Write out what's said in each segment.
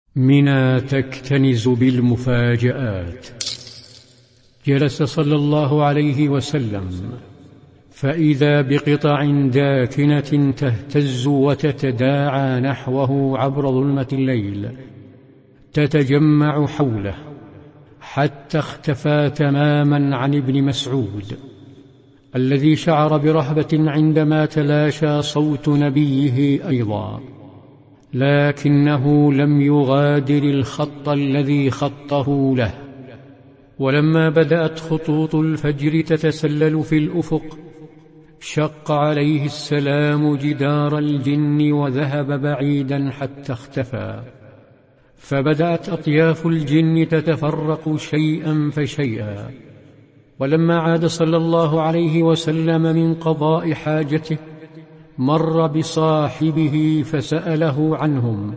منى تكتنز بالمفاجآت. جلس صلى الله عليه وسلم فإذا بقطع داكنة تهتز وتتداعى نحوه عبر ظلمة الليل، تتجمع حوله حتى اختفى تماما عن ابن مسعود، الذي شعر برهبة عندما تلاشى صوت نبيه أيضا، لكنه لم يغادر الخط الذي خطه له. ولما بدأت خطوط الفجر تتسلل في الأفق، شق عليه السلام جدار الجن وذهب بعيدا حتى اختفى، فبدأت أطياف الجن تتفرق شيئا فشيئا. ولما عاد صلى الله عليه وسلم من قضاء حاجته، مر بصاحبه فسأله عنهم،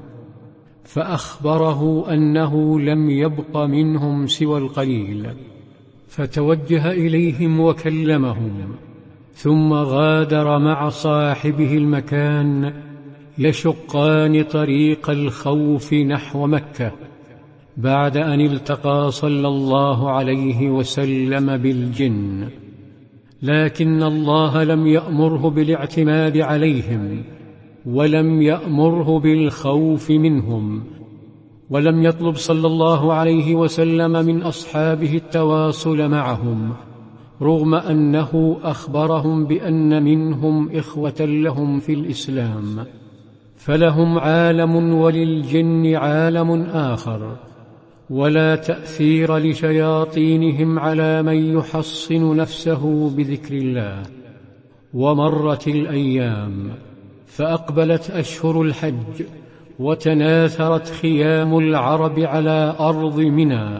فأخبره أنه لم يبق منهم سوى القليل، فتوجه إليهم وكلمهم، ثم غادر مع صاحبه المكان يشقان طريق الخوف نحو مكة، بعد أن التقى صلى الله عليه وسلم بالجن. لكن الله لم يأمره بالاعتماد عليهم، ولم يأمره بالخوف منهم، ولم يطلب صلى الله عليه وسلم من أصحابه التواصل معهم، رغم أنه أخبرهم بأن منهم إخوة لهم في الإسلام، فلهم عالم وللجن عالم آخر، ولا تأثير لشياطينهم على من يحصن نفسه بذكر الله. ومرت الأيام، فأقبلت أشهر الحج، وتناثرت خيام العرب على أرض منى،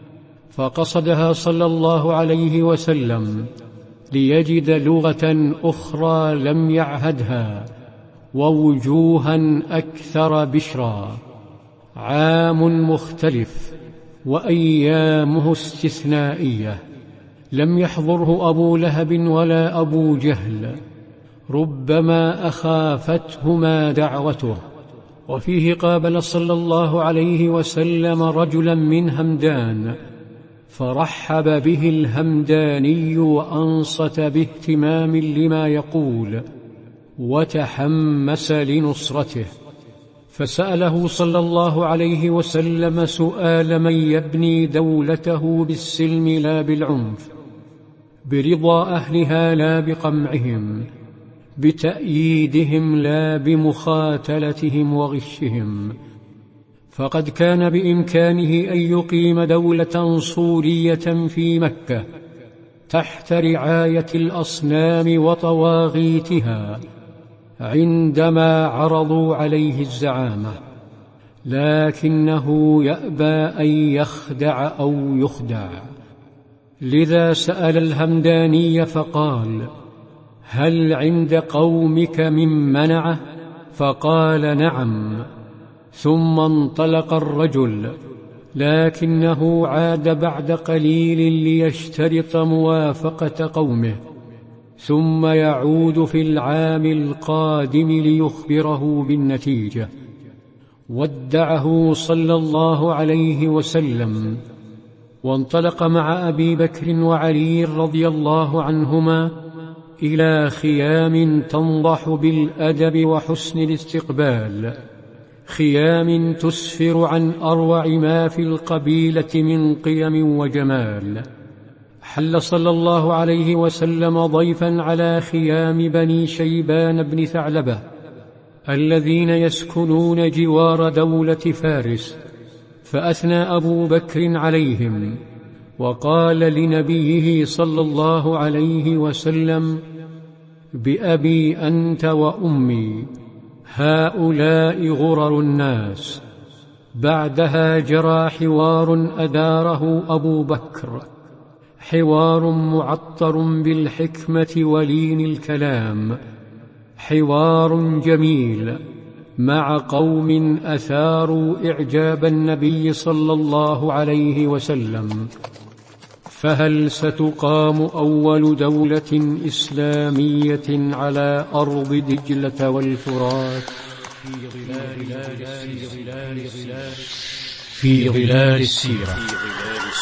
فقصدها صلى الله عليه وسلم ليجد لغة أخرى لم يعهدها، ووجوها أكثر بشرا. عام مختلف وأيامه استثنائية، لم يحضره أبو لهب ولا أبو جهل، ربما أخافتهما دعوته. وفيه قابل صلى الله عليه وسلم رجلا من همدان، فرحب به الهمداني وأنصت باهتمام لما يقول، وتحمس لنصرته، فسأله صلى الله عليه وسلم سؤال من يبني دولته بالسلم لا بالعنف، برضا أهلها لا بقمعهم، بتأييدهم لا بمخاتلتهم وغشهم. فقد كان بإمكانه أن يقيم دولة صورية في مكة تحت رعاية الأصنام وطواغيتها عندما عرضوا عليه الزعامة، لكنه يأبى أن يخدع أو يخدع. لذا سأل الهمداني فقال: هل عند قومك من منعه؟ فقال: نعم. ثم انطلق الرجل، لكنه عاد بعد قليل ليشترط موافقة قومه، ثم يعود في العام القادم ليخبره بالنتيجة. ودعه صلى الله عليه وسلم، وانطلق مع أبي بكر وعلي رضي الله عنهما إلى خيام تنضح بالأدب وحسن الاستقبال، خيام تسفر عن أروع ما في القبيلة من قيم وجمال. حل صلى الله عليه وسلم ضيفا على خيام بني شيبان بن ثعلبة، الذين يسكنون جوار دولة فارس، فأثنى أبو بكر عليهم، وقال لنبيه صلى الله عليه وسلم: بأبي أنت وأمي، هؤلاء غرر الناس. بعدها جرى حوار أداره أبو بكر، حوار معطر بالحكمة ولين الكلام، حوار جميل مع قوم أثاروا إعجاب النبي صلى الله عليه وسلم. فهل ستقام أول دولة إسلامية على أرض دجلة والفرات؟ في ظلال السيرة.